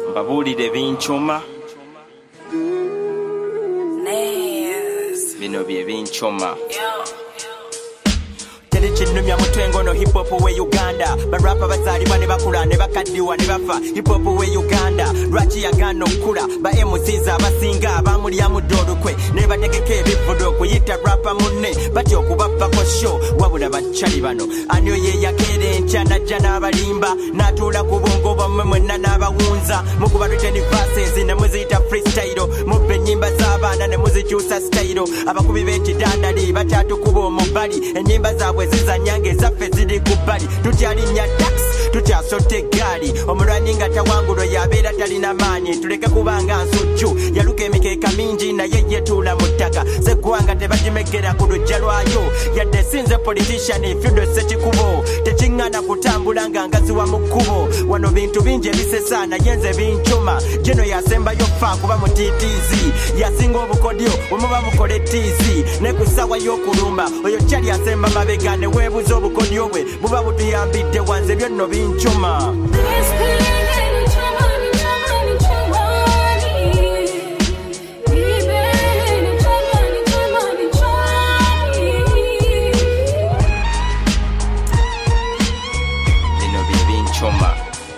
Mbabulire binchoma. Bino bye binchoma. Chinumya mutwengo no hip hop we Uganda. Barapa bazali bane bakula ne bakadiwa ne bafa. Hip hop we Uganda. Rachi ya gano kula. Ba MCs abasinga abamuli ya mudolukwe. Ne bategeke bivudo kuyita rapper munne. Bati okubappa ko show wabula bachali bano. Anyo ye yakere nchana jana abalimba. Natula kubongo bamwe n'abawunza. Mukuba written verses ne muzita freestyle. Mubbe nyimba z'abana ne muzichusa style. Abakubi b'ekidandali batatu kubo mubali. Enyimba zabwe zizanyange zaffe ziri kubali. Tutyalinya tax tutyasote gali. Omulwanyi nga tawangulo yabeera talina maanyi. Tuleke kubanga nsujju yaluka emikeeka mingi naye yetuula mu ttaka. Seggwanga tebagimegera ku lujja lwayo. Yadde sinze politician ifyudo sekikubo. Tekiŋŋana kutambula nga ngaziwa mu kkubo. Wano bintu bingi ebisesa naye nze binchoma. Jeno yasembayo fa kuba mu TTZ. Yasinga obukodyo omuba mukole TZ. Ne ku ssaawa y'okulumba oyo kyali asemba mabega ne weebuza obukodyo bwe buba butuyambidde wanze byonno binchoma. Bino bye binchoma.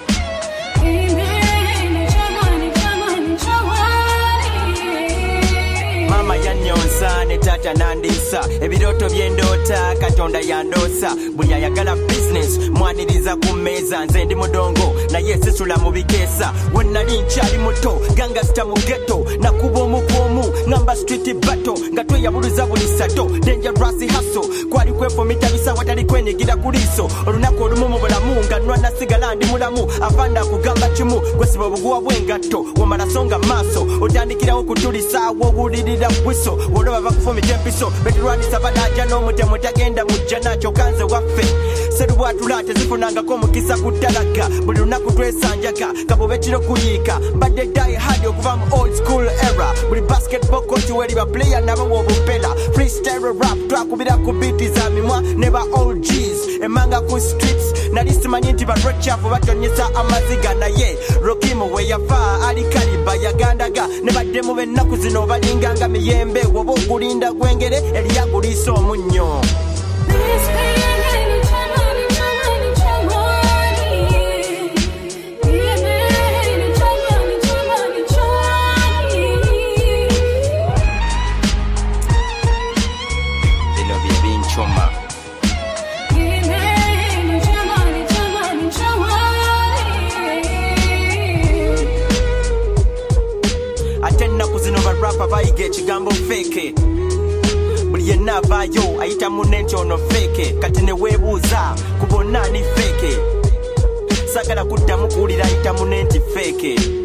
Mama yanyonsa ne tata nandisa. Ebiroto byendota katonda yandosa. Buli ayagala business mwaniriza ku mmeeza. Nze ndi mudongo naye sisula mu bikeesa. Wennali nkyali muto ganga sita mu ghetto. Nakuba omukuomu ngamba street battle. Nga tweyabuluza buli sato dangerous hustle. Kwali kwefumita bisa watali kwenyigira ku liiso. Olunaku olumu mu bulamu nga nwana sigala ndi mulamu. Afanda kugamba kimu gwesiba obuguwa bw'engatto. Wamala songa maaso otandikirawo kutulisa wowulirira bwiso. Woloba bakufumita empiso betulwanisa badaja n'omutemu tagenda mujja nakyo kanze waffe. Serubwatula tezifunangako omukisa ku ttalaga. Buli lunaku twesanjaka kabobe kiro kuyiika. Mbadde die hard okuva mu old school era. Buli basketball coach weri ba player nabo wobupela. Freestyle rap twakubira ku beat za mimwa ne ba OGs. Emanga ku streets nali simanyi nti barwachafu batonyesa amaziga naye Rokimo we yafa ali kaliba yagandaga ne baddemu b'ennaku zino balinganga miyembe woba okulinda gwengere eriyagulisa omunnyo. Bino bye binchoma. Ate ennaku zino barapa bayiga ekigambo feke. Buli yenna avaayo ayita munne nti ono feke. Kati ne weebuuza ku bonna ni feke. Sagala kuddamu kuwulira ayita munne nti feke.